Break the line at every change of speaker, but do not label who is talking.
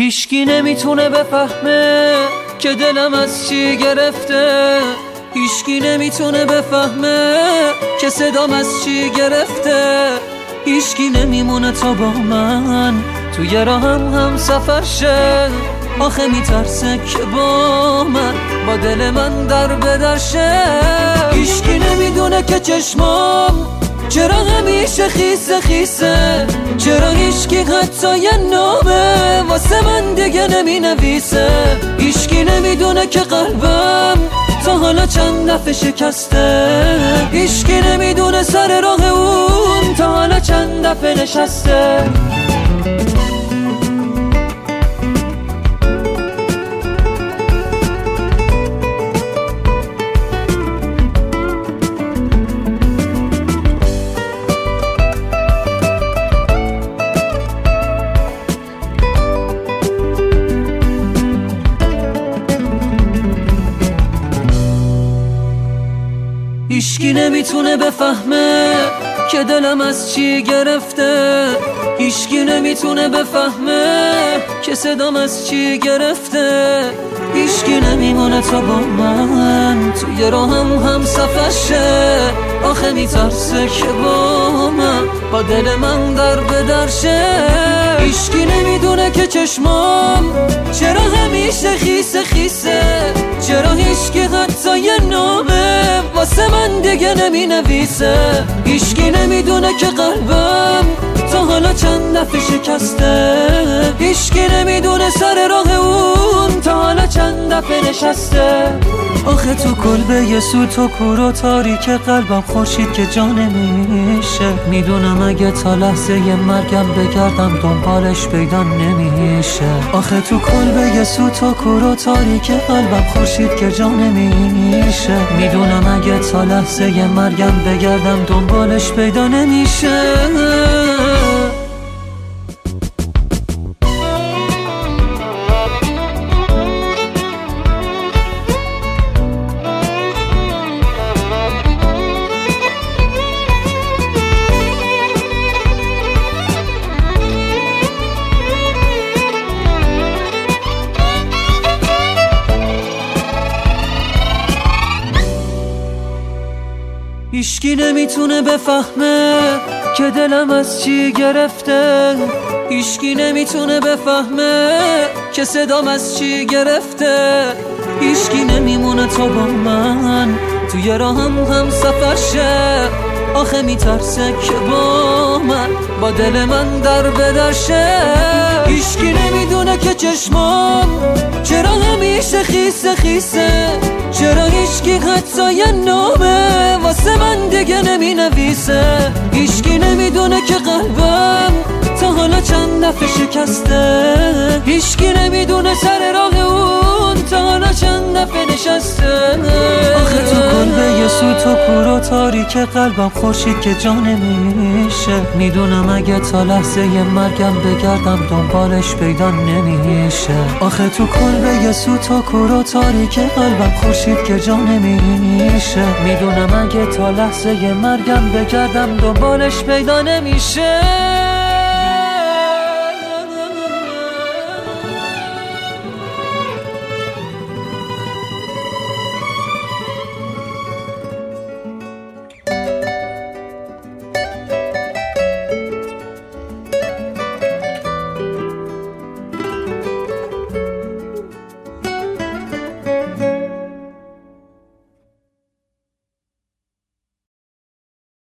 هیچکی نمیتونه بفهمه که دلم از چی گرفته، هیچکی نمیتونه بفهمه که صدام از چی گرفته، هیچکی نمیمونه تا با من توی راهم هم سفر شه. آخه میترسه که با من با دل من در بدرشه. هیچکی نمیدونه که چشمام چرا همیشه خیسه خیسه، چرا هیچکی حتی یه نامه واسه من دیگه نمی نویسه. هیچکی نمیدونه که قلبم تا حالا چند دفعه شکسته، هیچکی نمیدونه سر راه اون تا حالا چند دفعه نشسته. هیچکی نمیتونه بفهمه که دلم از چی گرفته، هیچکی نمیتونه بفهمه که صدام از چی گرفته، هیچکی نمیمونه تا با من توی راهم هم سفر شه. آخه میترسه که با من با دل من در بدرشه. هیچکی نمیدونه که چشمام چرا همیشه خیسه خیسه، چرا هیچکی حتی یه نامه واسه من دیگه نمی نویسه. هیچکی نمیدونه که قلبم تا حالا چند دفعه شکسته، هیچکی نمیدونه سر راه اون تا حالا چند دفعه نشسته. آخه تو کلبه یه سوت و کور و تاریک قلبم خورشید که جا نمیشه. میدونم اگه تا لحظه ی مرگم بگردم دنبالش پیدا نمیشه. آخه تو کلبه یه سوت و کور و تاریک قلبم خورشید که جا نمیشه. میدونم اگه تا لحظه ی مرگم بگردم دنبالش پیدا نمیشه. هیچکی نمیتونه بفهمه که دلم از چی گرفته، هیچکی نمیتونه بفهمه که صدام از چی گرفته، هیچکی نمیمونه تا با من توی راهم هم سفر شه. آخه میترسه که با من با دل من در بدرشه. هیچکی نمیدونه که چشمام چرا همیشه خیسه خیسه، چرا هیچکی حتی یه نامه واسه من دیگه نمی نویسه. هیچکی نمیدونه که قلبم تا حالا چند دفعه شکسته، هیچکی نمیدونه سر راه اون تا حالا چند دفعه نشسته. آخه تو کلبه یه سوت و کور و تاریک قلبم خورشید که جا نمیشه. میدونم اگه تا لحظه ی مرگم بگردم دنبالش پیدا نمیشه. آخه تو کلبه یه سوت و کور و تاریک قلبم خورشید که جا نمیشه. میدونم اگه تا لحظه ی مرگم بگردم دنبالش پیدا نمیشه.